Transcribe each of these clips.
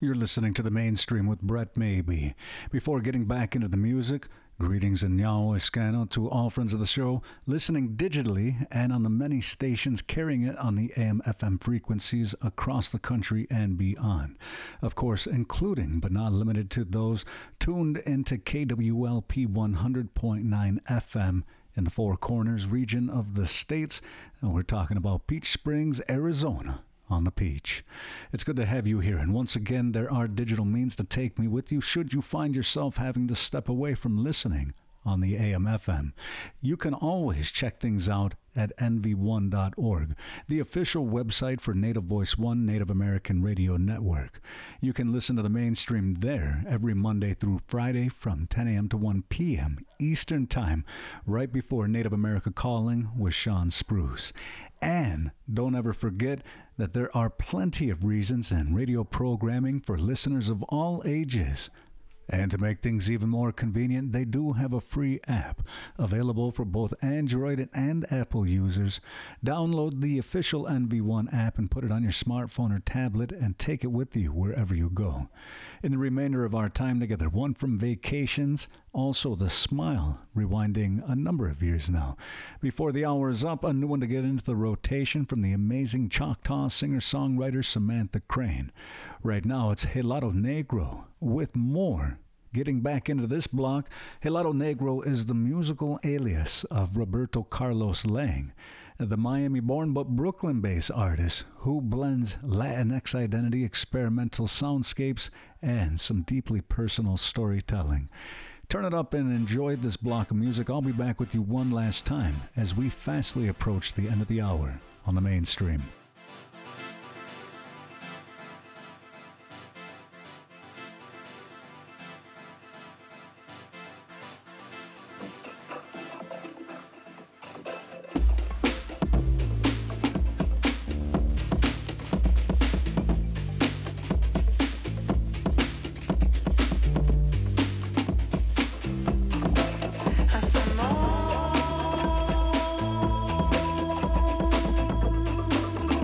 You're listening to The Mainstream with Brett Maybe. Before getting back into the music, greetings in Yahweh Scano to all friends of the show, listening digitally and on the many stations carrying it on the AM/FM frequencies across the country and beyond. Of course, including but not limited to those tuned into KWLP 100.9 FM in the Four Corners region of the States. And we're talking about Peach Springs, Arizona. On the Peach. It's good to have you here, and once again, there are digital means to take me with you should you find yourself having to step away from listening on the AM/FM. You can always check things out at nv1.org, the official website for Native Voice One Native American Radio Network. You can listen to The Mainstream there every Monday through Friday from 10 a.m. to 1 p.m. Eastern Time, right before Native America Calling with Sean Spruce. And don't ever forget that there are plenty of reasons and radio programming for listeners of all ages. And to make things even more convenient, they do have a free app available for both Android and Apple users. Download the official NV1 app and put it on your smartphone or tablet and take it with you wherever you go. In the remainder of our time together, one from Vacations, also The Smile, rewinding a number of years now. Before the hour is up, a new one to get into the rotation from the amazing Choctaw singer-songwriter Samantha Crane. Right now, it's Helado Negro with More. Getting back into this block, Helado Negro is the musical alias of Roberto Carlos Lang, the Miami-born but Brooklyn-based artist who blends Latinx identity, experimental soundscapes, and some deeply personal storytelling. Turn it up and enjoy this block of music. I'll be back with you one last time as we fastly approach the end of the hour on The Mainstream. Hacemos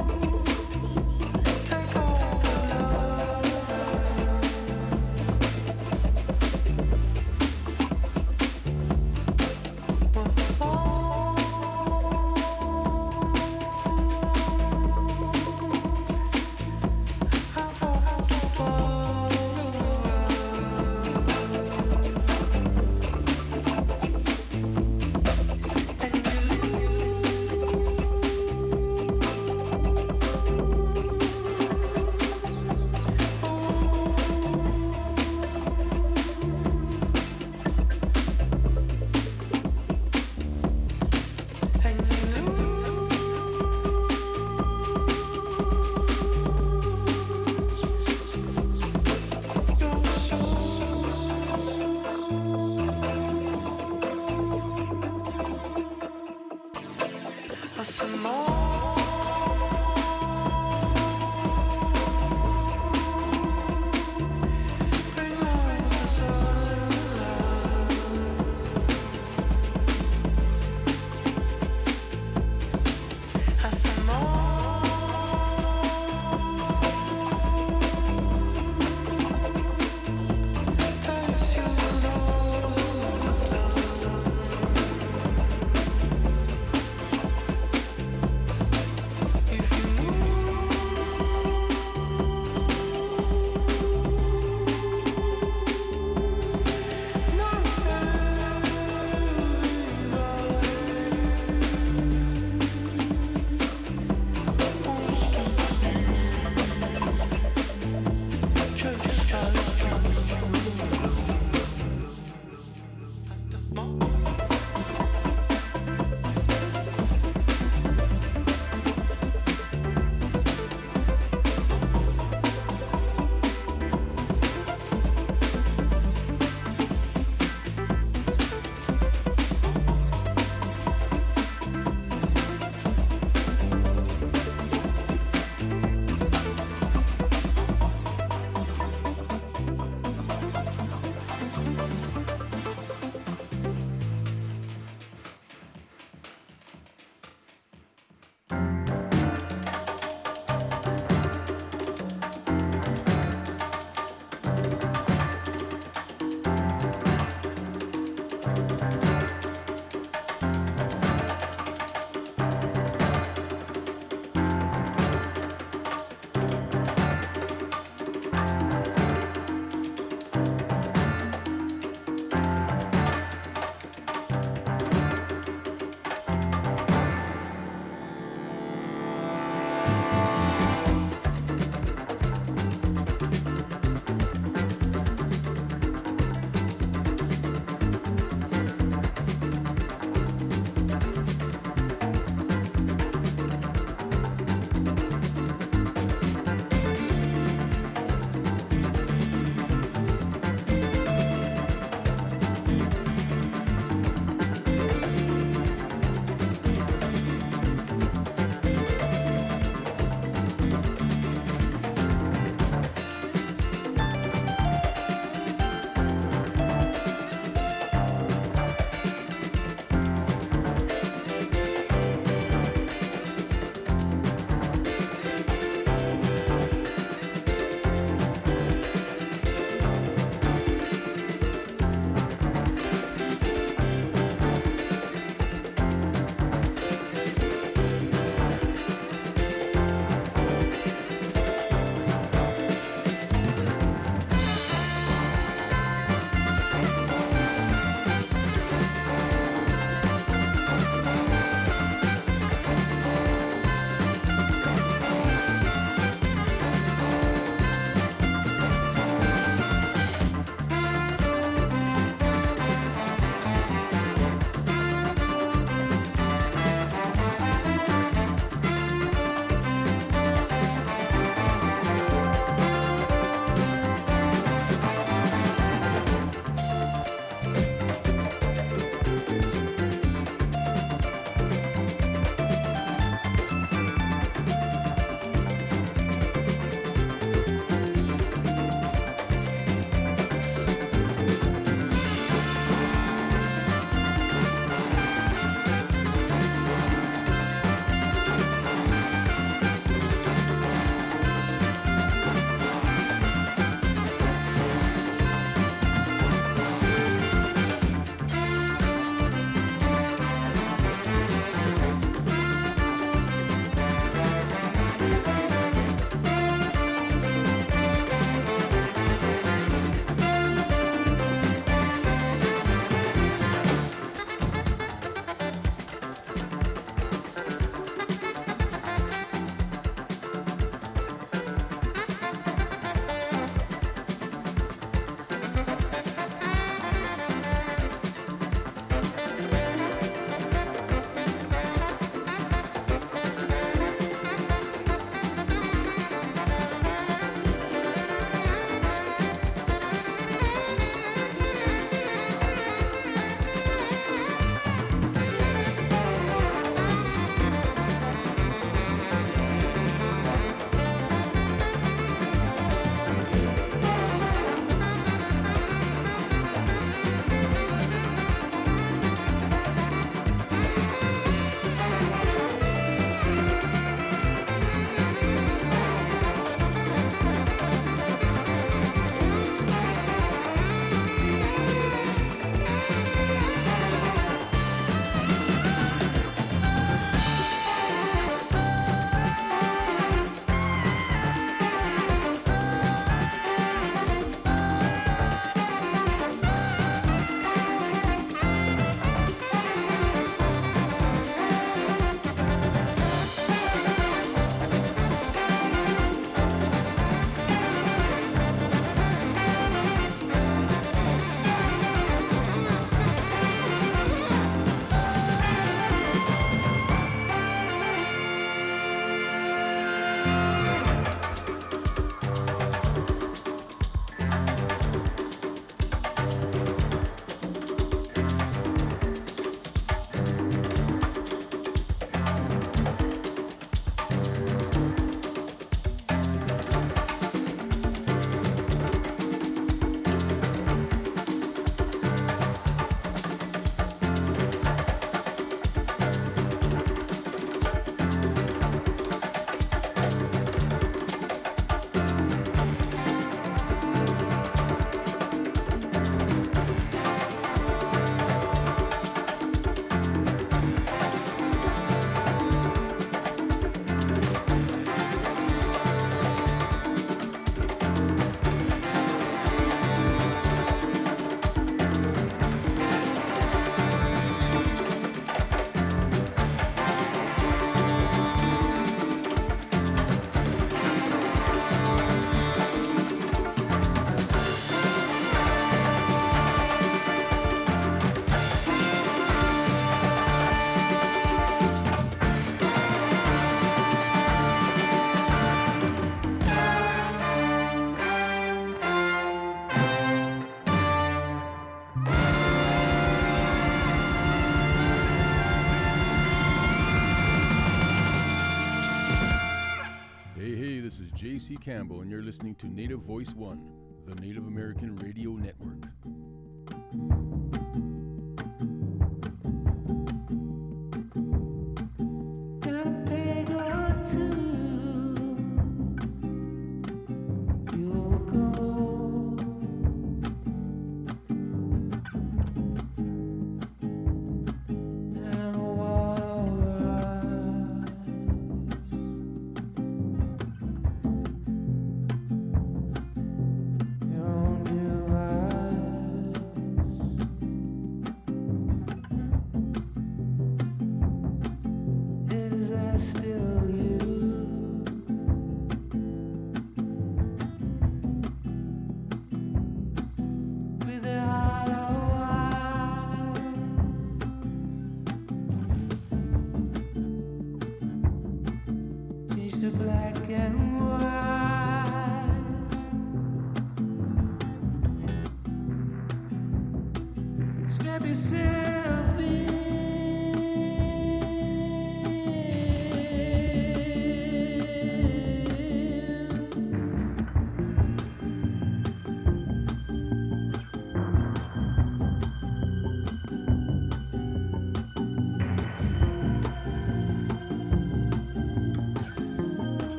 C. Campbell, and you're listening to Native Voice One, the Native American Radio Network.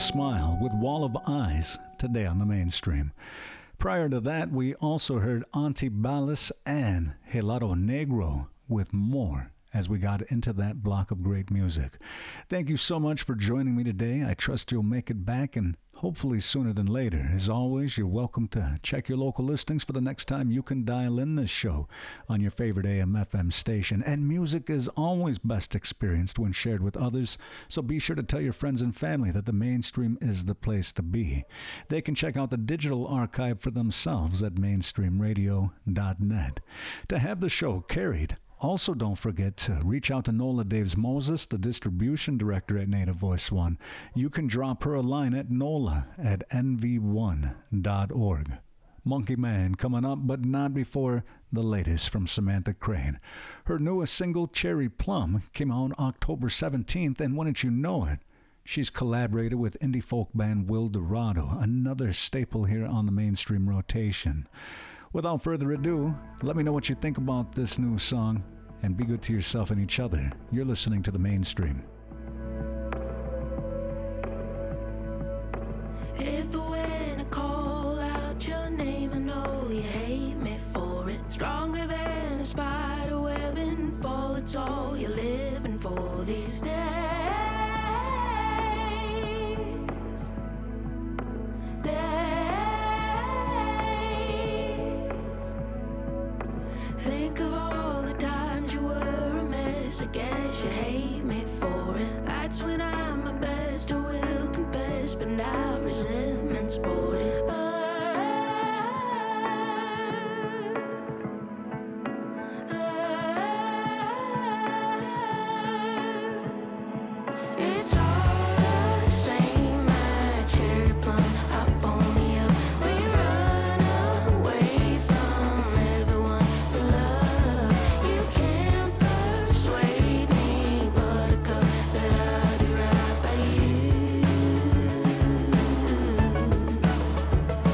Smile with Wall of Eyes today on the mainstream. Prior to that, we also heard Antibalas and Helado Negro with More as we got into that block of great music. Thank you so much for joining me today. I trust you'll make it back, and hopefully sooner than later. As always, you're welcome to check your local listings for the next time you can dial in this show on your favorite AM/FM station. And music is always best experienced when shared with others, so be sure to tell your friends and family that the mainstream is the place to be. They can check out the digital archive for themselves at mainstreamradio.net. To have the show carried, also, don't forget to reach out to Nola Daves Moses, the distribution director at Native Voice One. You can drop her a line at nola@nv1.org. Monkey Man coming up, but not before the latest from Samantha Crane. Her newest single, Cherry Plum, came out October 17th, and wouldn't you know it, she's collaborated with indie folk band Will Dorado, another staple here on the mainstream rotation. Without further ado, let me know what you think about this new song, and be good to yourself and each other. You're listening to the mainstream. If when I call out your name, I know you hate me for it. Stronger than a spider web and fall, it's all you're living for these days. Think of all the times you were a mess. I guess you hate me for it. That's when I'm my best, I will confess, but now resentment's boarding. It's all the same, my cherry plum. I pony up, we run away from everyone we love. You can't persuade me, buttercup, that I'll do right by you.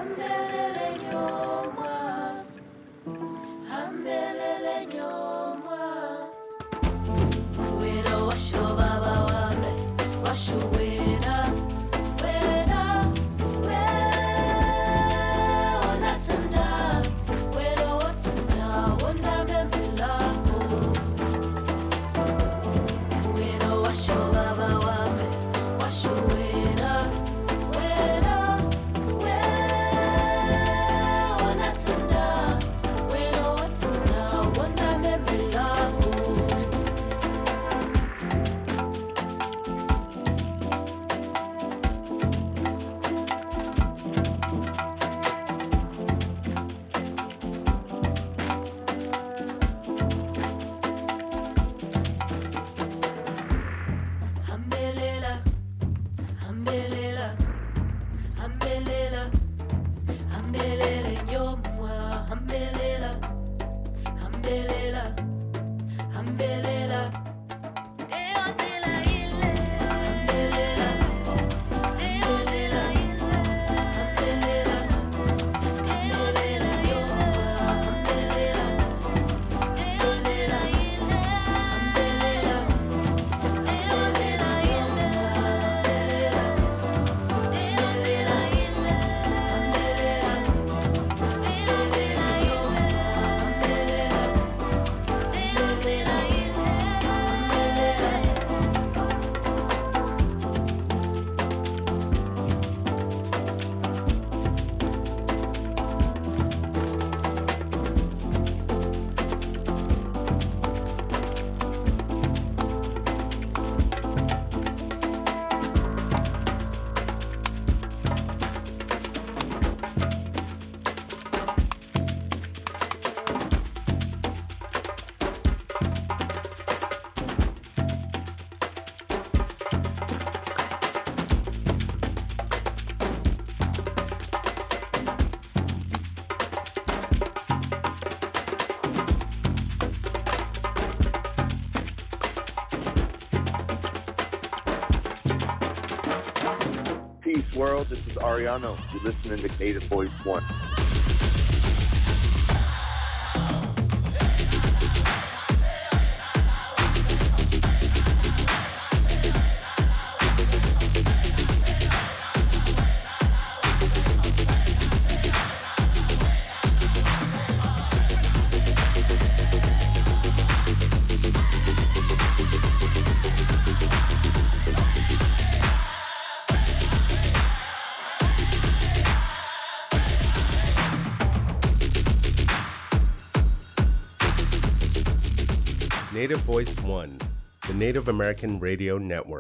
World, this is Ariano. You're listening to Native Voice One. Native Voice One, the Native American Radio Network.